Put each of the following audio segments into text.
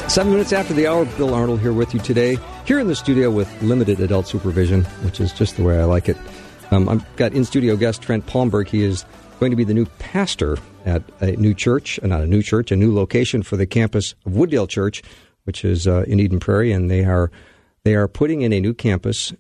7 minutes after the hour, Bill Arnold here with you today, here in the studio with limited adult supervision, which is just the way I like it. I've got in-studio guest Trent Palmberg. He is going to be the new pastor at a new church, not a new church, a new location for the campus of Wooddale Church, which is in Eden Prairie, and they are putting in a new campus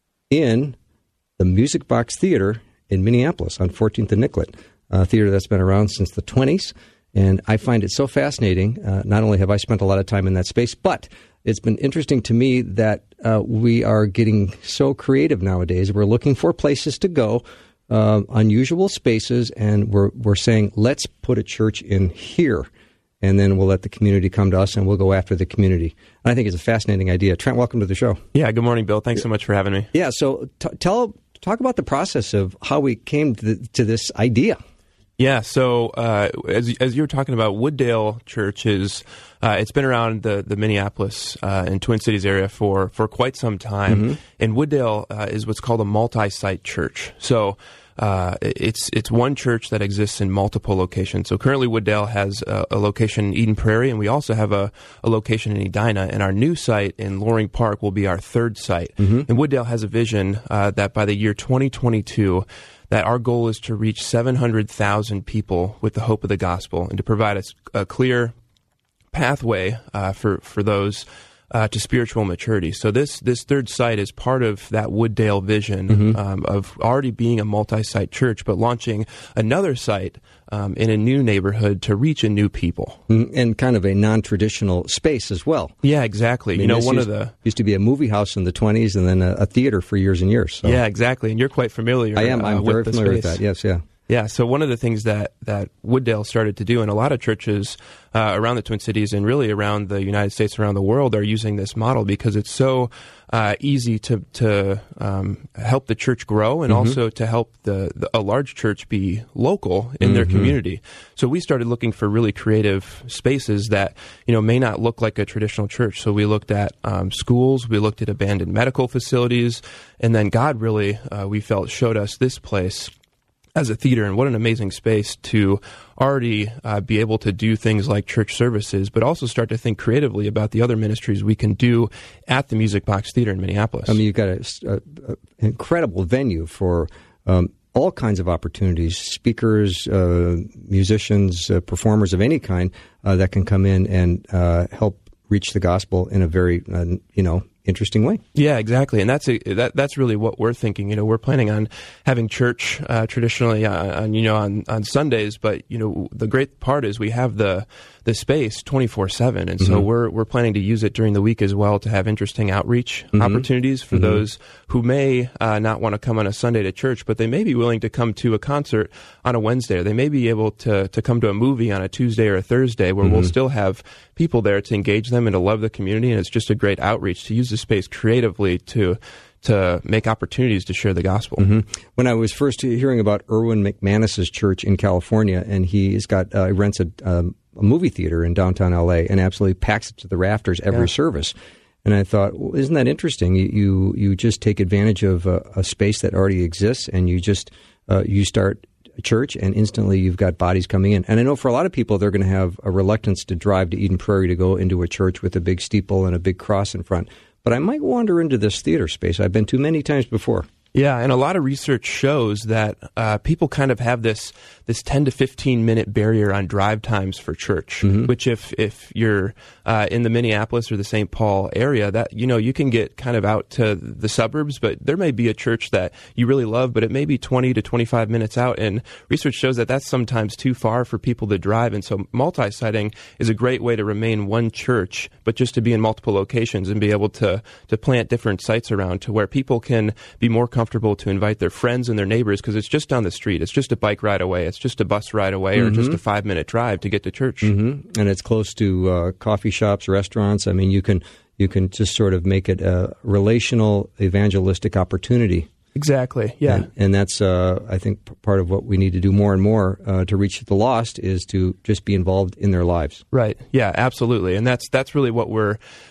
in the Music Box Theater in Minneapolis on 14th and Nicollet, a theater that's been around since the 20s. And I find it so fascinating. Not only have I spent a lot of time in that space, but it's been interesting to me that we are getting so creative nowadays. We're looking for places to go, unusual spaces, and we're saying, let's put a church in here, and then we'll let the community come to us, and we'll go after the community. And I think it's a fascinating idea. Trent, welcome to the show. Yeah, good morning, Bill. Thanks so much for having me. Yeah, so talk about the process of how we came to this idea. Yeah, so as you were talking about, Wooddale Church is it's been around the Minneapolis and Twin Cities area for quite some time, mm-hmm. and Wooddale is what's called a multi-site church. So it's one church that exists in multiple locations. So currently Wooddale has a location in Eden Prairie, and we also have a location in Edina, and our new site in Loring Park will be our third site. Mm-hmm. And Wooddale has a vision that by the year 2022, that our goal is to reach 700,000 people with the hope of the gospel and to provide us a clear pathway for those to spiritual maturity. So this third site is part of that Wooddale vision, mm-hmm. Of already being a multi-site church, but launching another site in a new neighborhood to reach a new people. And kind of a non-traditional space as well. Yeah, exactly. I mean, used to be a movie house in the 20s and then a theater for years and years. So. Yeah, exactly. And you're quite familiar. I am. I'm very familiar with that. Yes, yeah. Yeah, so one of the things that Wooddale started to do, and a lot of churches around the Twin Cities and really around the United States, around the world, are using this model because it's so easy to help the church grow and mm-hmm. also to help a large church be local in mm-hmm. their community. So we started looking for really creative spaces that may not look like a traditional church. So we looked at schools, we looked at abandoned medical facilities, and then God really, we felt, showed us this place as a theater, and what an amazing space to already be able to do things like church services, but also start to think creatively about the other ministries we can do at the Music Box Theater in Minneapolis. I mean, you've got an incredible venue for all kinds of opportunities, speakers, musicians, performers of any kind that can come in and help reach the gospel in a very, interesting way. Yeah, exactly, and that's really what we're thinking. We're planning on having church traditionally on Sundays, but the great part is we have the space 24/7, and so mm-hmm. we're planning to use it during the week as well to have interesting outreach mm-hmm. opportunities for mm-hmm. those who may not want to come on a Sunday to church, but they may be willing to come to a concert on a Wednesday, or they may be able to come to a movie on a Tuesday or a Thursday, where mm-hmm. we'll still have people there to engage them and to love the community, and it's just a great outreach to use the space creatively to make opportunities to share the gospel. Mm-hmm. When I was first hearing about Erwin McManus's church in California, and he rents a movie theater in downtown L.A. and absolutely packs it to the rafters every service. And I thought, well, isn't that interesting? You just take advantage of a space that already exists, and you just you start a church, and instantly you've got bodies coming in. And I know for a lot of people, they're going to have a reluctance to drive to Eden Prairie to go into a church with a big steeple and a big cross in front. But I might wander into this theater space. I've been to many times before. Yeah, and a lot of research shows that people kind of have this 10 to 15 minute barrier on drive times for church, mm-hmm. which if you're in the Minneapolis or the St. Paul area, that you can get kind of out to the suburbs, but there may be a church that you really love, but it may be 20 to 25 minutes out, and research shows that that's sometimes too far for people to drive, and so multi-siting is a great way to remain one church, but just to be in multiple locations and be able to plant different sites around to where people can be more comfortable to invite their friends and their neighbors, because it's just down the street. It's just a bike ride away. It's just a bus ride away, mm-hmm. or just a 5-minute drive to get to church. Mm-hmm. And it's close to coffee shops, restaurants. I mean, you can just sort of make it a relational, evangelistic opportunity. Exactly, yeah. And that's, I think, part of what we need to do more and more to reach the lost is to just be involved in their lives. Right, yeah, absolutely. And that's really what we're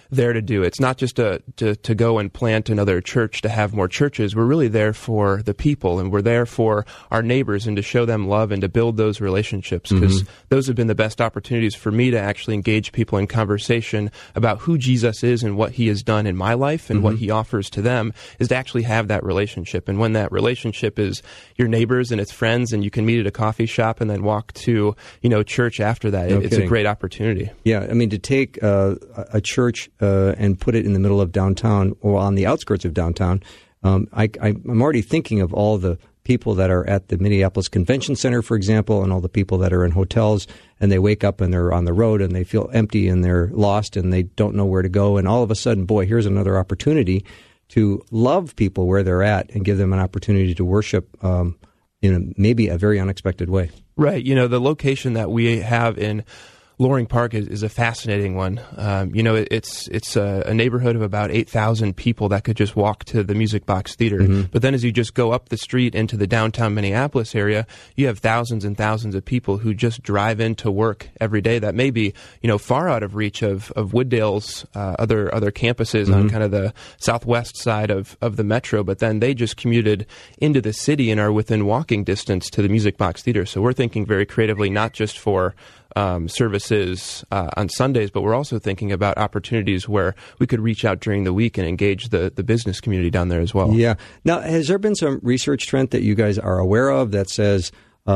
there to do. It's not just to go and plant another church to have more churches. We're really there for the people, and we're there for our neighbors and to show them love and to build those relationships, because those have been the best opportunities for me to actually engage people in conversation about who Jesus is and what he has done in my life and what he offers to them, is to actually have that relationship. And when that relationship is your neighbors and it's friends, and you can meet at a coffee shop and then walk to, church after that, it's a great opportunity. Yeah, I mean, to take a church and put it in the middle of downtown or on the outskirts of downtown, I'm already thinking of all the people that are at the Minneapolis Convention Center, for example, and all the people that are in hotels, and they wake up and they're on the road and they feel empty and they're lost and they don't know where to go. And all of a sudden, boy, here's another opportunity to love people where they're at and give them an opportunity to worship in maybe a very unexpected way. Right. The location that we have in Loring Park is a fascinating one. It's a neighborhood of about 8,000 people that could just walk to the Music Box Theater. But then as you just go up the street into the downtown Minneapolis area, you have thousands and thousands of people who just drive into work every day that may be, far out of reach of Wooddale's other campuses on kind of the southwest side of the metro. But then they just commuted into the city and are within walking distance to the Music Box Theater. So we're thinking very creatively, not just for services on Sundays, but we're also thinking about opportunities where we could reach out during the week and engage the business community down there as well. Yeah. Now, has there been some research, Trent, that you guys are aware of that says,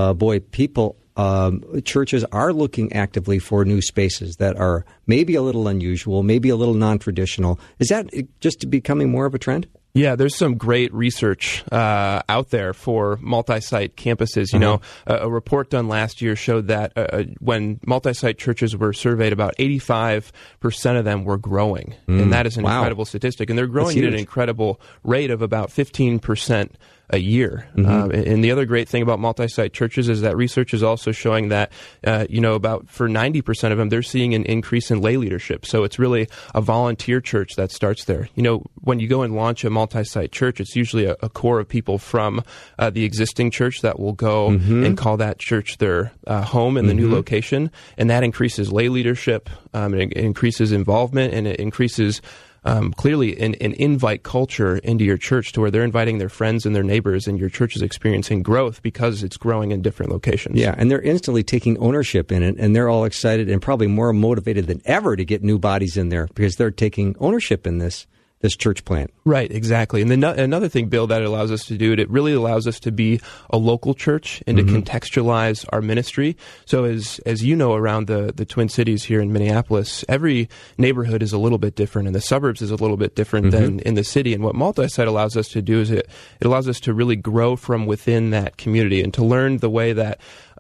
churches are looking actively for new spaces that are maybe a little unusual, maybe a little non-traditional? Is that just becoming more of a trend? Yeah, there's some great research out there for multi-site campuses. A report done last year showed that when multi-site churches were surveyed, about 85% of them were growing. And that is an incredible statistic. And they're growing at an incredible rate of about 15% a year. And the other great thing about multi-site churches is that research is also showing that, about for 90% of them, they're seeing an increase in lay leadership. So it's really a volunteer church that starts there. When you go and launch a multi-site church, it's usually a core of people from the existing church that will go and call that church their home in the new location. And that increases lay leadership, it increases involvement, and it increases clearly an invite culture into your church to where they're inviting their friends and their neighbors, and your church is experiencing growth because it's growing in different locations. Yeah, and they're instantly taking ownership in it, and they're all excited and probably more motivated than ever to get new bodies in there because they're taking ownership in this church plant. Right, exactly. And another thing, Bill, that it allows us to do, it really allows us to be a local church and to contextualize our ministry. So as you know, around the Twin Cities here in Minneapolis, every neighborhood is a little bit different, and the suburbs is a little bit different than in the city. And what multi-site allows us to do is it allows us to really grow from within that community and to learn the way that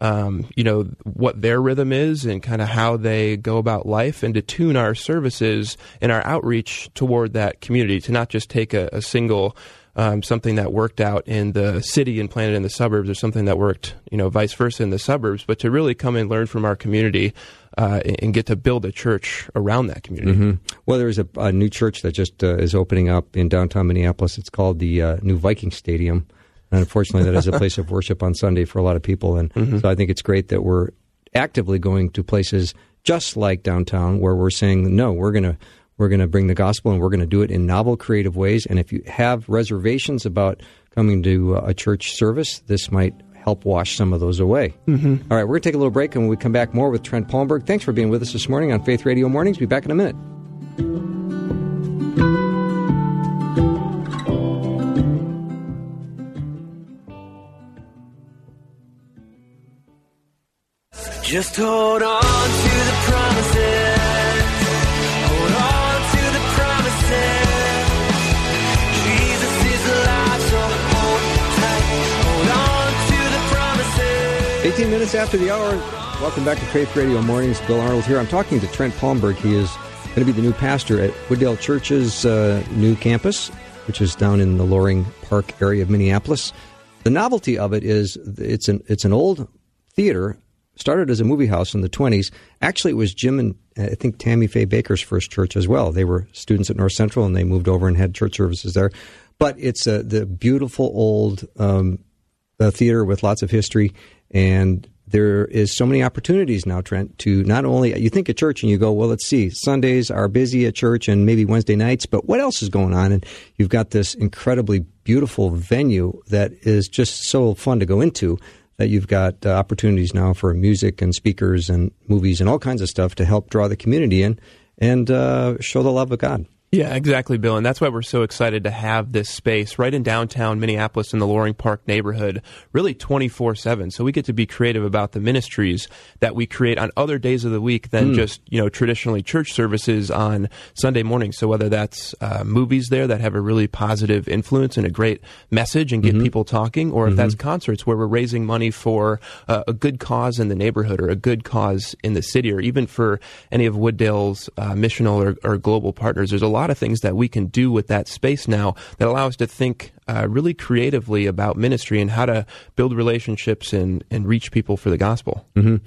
what their rhythm is and kind of how they go about life, and to tune our services and our outreach toward that community, to not just take a single something that worked out in the city and planted in the suburbs, or something that worked, vice versa in the suburbs, but to really come and learn from our community and get to build a church around that community. Well, there's a new church that just is opening up in downtown Minneapolis. It's called the New Viking Stadium. And unfortunately, that is a place of worship on Sunday for a lot of people. And so I think it's great that we're actively going to places just like downtown where we're saying, no, we're going to bring the gospel, and we're going to do it in novel, creative ways. And if you have reservations about coming to a church service, this might help wash some of those away. All right, we're going to take a little break, and when we come back, more with Trent Palmberg. Thanks for being with us this morning on Faith Radio Mornings. Be back in a minute. Just hold on to the promises. Hold on to the promises. Jesus is alive, so hold tight. Hold on to the promises. 18 minutes after the hour. Welcome back to Faith Radio Mornings. Bill Arnold here. I'm talking to Trent Palmberg. He is going to be the new pastor at Wooddale Church's new campus, which is down in the Loring Park area of Minneapolis. The novelty of it is it's an old theater. Started as a movie house in the 20s. Actually, it was Jim and I think Tammy Faye Baker's first church as well. They were students at North Central, and they moved over and had church services there. But it's the beautiful old theater with lots of history, and there is so many opportunities now, Trent, to not only, you think of church and you go, well, let's see, Sundays are busy at church and maybe Wednesday nights, but what else is going on? And you've got this incredibly beautiful venue that is just so fun to go into, that you've got opportunities now for music and speakers and movies and all kinds of stuff to help draw the community in and show the love of God. Yeah, exactly, Bill. And that's why we're so excited to have this space right in downtown Minneapolis in the Loring Park neighborhood, really 24/7. So we get to be creative about the ministries that we create on other days of the week than just, traditionally church services on Sunday morning. So whether that's movies there that have a really positive influence and a great message and get people talking, or if that's concerts where we're raising money for a good cause in the neighborhood or a good cause in the city, or even for any of Wooddale's missional or global partners. There's a lot of things that we can do with that space now that allow us to think really creatively about ministry and how to build relationships and reach people for the gospel.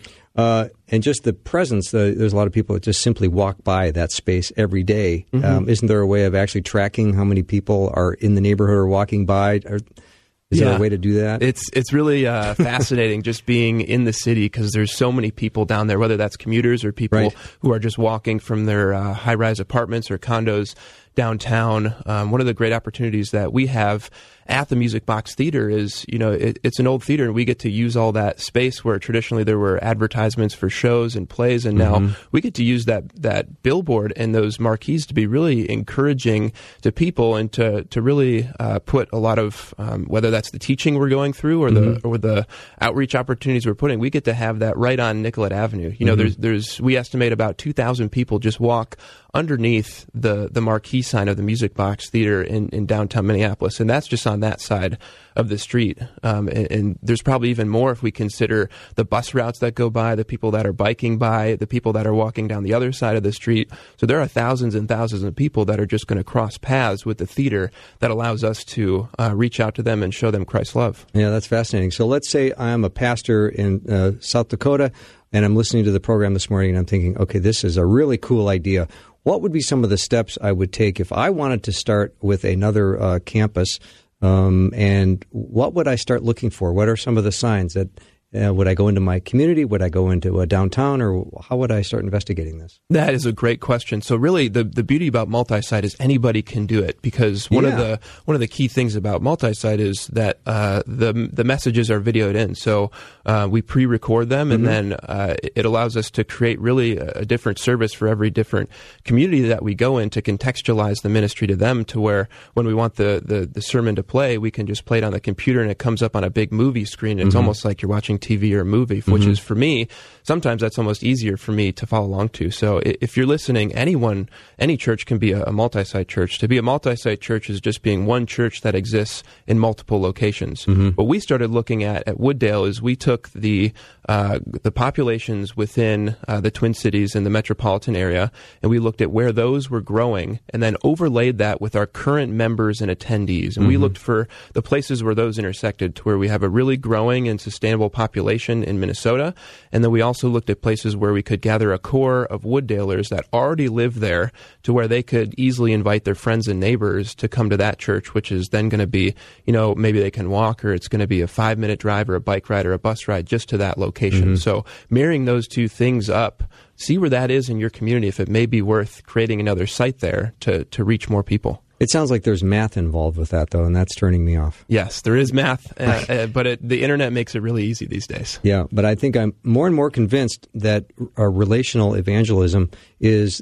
And just the presence, there's a lot of people that just simply walk by that space every day. Isn't there a way of actually tracking how many people are in the neighborhood or walking by? Is there a way to do that? It's really fascinating just being in the city, because there's so many people down there, whether that's commuters or people who are just walking from their high-rise apartments or condos downtown. One of the great opportunities that we have at the Music Box Theater is, it's an old theater, and we get to use all that space where traditionally there were advertisements for shows and plays, and now we get to use that billboard and those marquees to be really encouraging to people and to really put a lot of, whether that's the teaching we're going through or the outreach opportunities we're putting, we get to have that right on Nicollet Avenue. There's we estimate about 2,000 people just walk underneath the marquee sign of the Music Box Theater in downtown Minneapolis, and that's just on that side of the street. And there's probably even more if we consider the bus routes that go by, the people that are biking by, the people that are walking down the other side of the street. So there are thousands and thousands of people that are just going to cross paths with the theater that allows us to reach out to them and show them Christ's love. Yeah, that's fascinating. So let's say I'm a pastor in South Dakota, and I'm listening to the program this morning, and I'm thinking, okay, this is a really cool idea. What would be some of the steps I would take if I wanted to start with another campus? And what would I start looking for? What are some of the signs that would I go into my community? Would I go into a downtown, or how would I start investigating this? That is a great question. So really, the beauty about multi-site is anybody can do it, because one of the key things about multi-site is that the messages are videoed in. So we pre-record them, and then it allows us to create really a different service for every different community that we go in, to contextualize the ministry to them, to where when we want the sermon to play, we can just play it on the computer and it comes up on a big movie screen. It's almost like you're watching TV or a movie, which is, for me, sometimes that's almost easier for me to follow along to. So if you're listening, any church can be a multi-site church. To be a multi-site church is just being one church that exists in multiple locations. What we started looking at Wooddale is we took the populations within the Twin Cities and the metropolitan area, and we looked at where those were growing, and then overlaid that with our current members and attendees. And we looked for the places where those intersected, to where we have a really growing and sustainable population in Minnesota. And then we also looked at places where we could gather a core of Wooddalers that already live there, to where they could easily invite their friends and neighbors to come to that church, which is then going to be, maybe they can walk, or it's going to be a 5-minute drive or a bike ride or a bus ride just to that location. So marrying those two things up, see where that is in your community, if it may be worth creating another site there to reach more people. It sounds like there's math involved with that, though, and that's turning me off. Yes, there is math, but the internet makes it really easy these days. Yeah, but I think I'm more and more convinced that relational evangelism is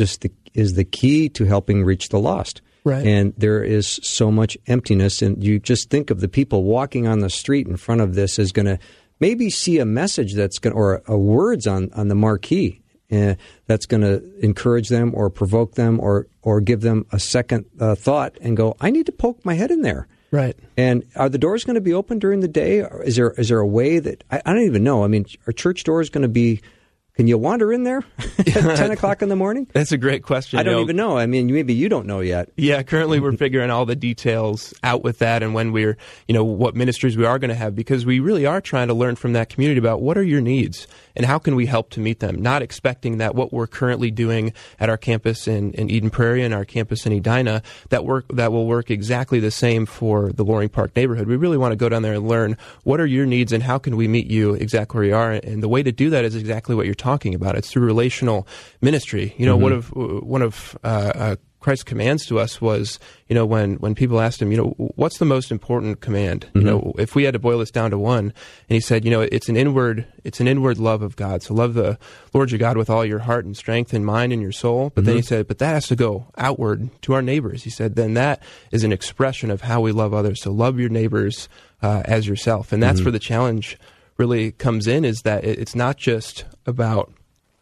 the key to helping reach the lost. Right. And there is so much emptiness, and you just think of the people walking on the street in front of this as going to maybe see a message that's going, or words on the marquee that's going to encourage them or provoke them or give them a second thought and go, I need to poke my head in there. Right. And are the doors going to be open during the day? Or is there a way that I don't even know? I mean, are church doors going to be Can you wander in there at 10 o'clock in the morning? That's a great question. I don't even know. I mean, maybe you don't know yet. Yeah, currently we're figuring all the details out with that and when we're, what ministries we are going to have, because we really are trying to learn from that community about what are your needs and how can we help to meet them, not expecting that what we're currently doing at our campus in Eden Prairie and our campus in Edina, that will work exactly the same for the Loring Park neighborhood. We really want to go down there and learn what are your needs and how can we meet you exactly where you are. And the way to do that is exactly what you're talking about. It's through relational ministry. One of Christ's commands to us was, when people asked him, what's the most important command? If we had to boil this down to one, and he said, it's an inward love of God. So love the Lord your God with all your heart and strength and mind and your soul. But then he said, but that has to go outward to our neighbors. He said, then that is an expression of how we love others. So love your neighbors as yourself. And that's where the challenge really comes in, is that it's not just about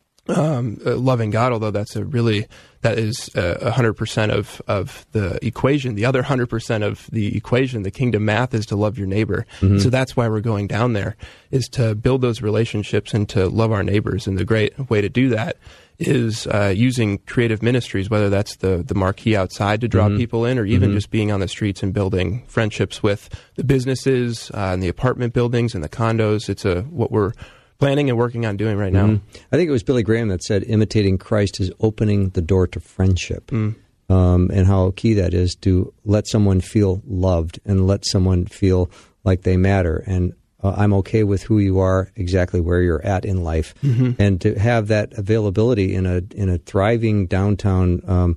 loving God, although that is 100% of the equation. The other 100% of the equation, the kingdom math, is to love your neighbor. So that's why we're going down there, is to build those relationships and to love our neighbors. And the great way to do that is using creative ministries, whether that's the marquee outside to draw people in, or even just being on the streets and building friendships with the businesses and the apartment buildings and the condos. It's what we're planning and working on doing right now. I think it was Billy Graham that said imitating Christ is opening the door to friendship, and how key that is to let someone feel loved and let someone feel like they matter. And I'm okay with who you are, exactly where you're at in life, and to have that availability in a thriving downtown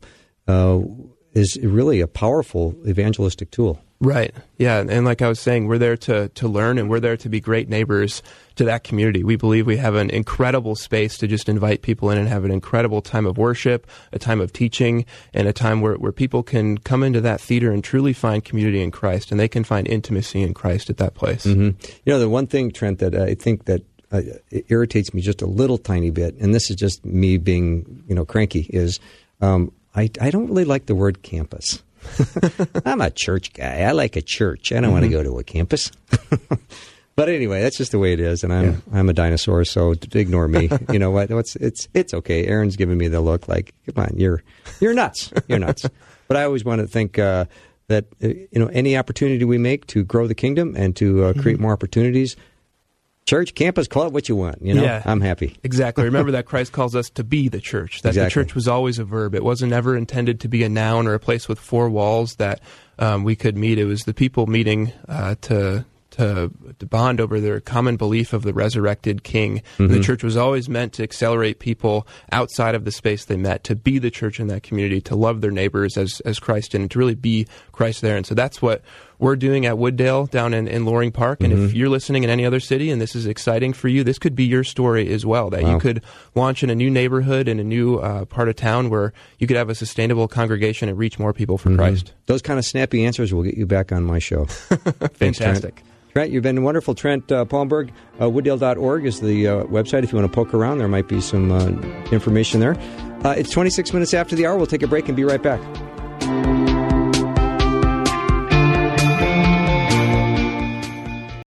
is really a powerful evangelistic tool. Right. Yeah. And like I was saying, we're there to learn, and we're there to be great neighbors to that community. We believe we have an incredible space to just invite people in and have an incredible time of worship, a time of teaching, and a time where people can come into that theater and truly find community in Christ, and they can find intimacy in Christ at that place. The one thing, Trent, that I think that it irritates me just a little tiny bit, and this is just me being, cranky, is I don't really like the word campus. I'm a church guy. I like a church. I don't want to go to a campus. But anyway, that's just the way it is, and I'm a dinosaur, so ignore me. You know what? It's okay. Aaron's giving me the look like, come on, you're nuts. You're nuts. But I always want to think that any opportunity we make to grow the kingdom and to create more opportunities, church, campus, call it what you want. I'm happy. Exactly. Remember that Christ calls us to be the church. That the church was always a verb. It wasn't ever intended to be a noun or a place with four walls that we could meet. It was the people meeting to bond over their common belief of the resurrected King. The church was always meant to accelerate people outside of the space they met, to be the church in that community, to love their neighbors as Christ did, and to really be Christ there. And so that's what we're doing at Wooddale down in Loring Park. And if you're listening in any other city and this is exciting for you, this could be your story as well, that you could launch in a new neighborhood, in a new part of town where you could have a sustainable congregation and reach more people for Christ. Those kind of snappy answers will get you back on my show. Fantastic. Trent, you've been wonderful. Trent Palmberg, wooddale.org is the website. If you want to poke around, there might be some information there. It's 26 minutes after the hour. We'll take a break and be right back.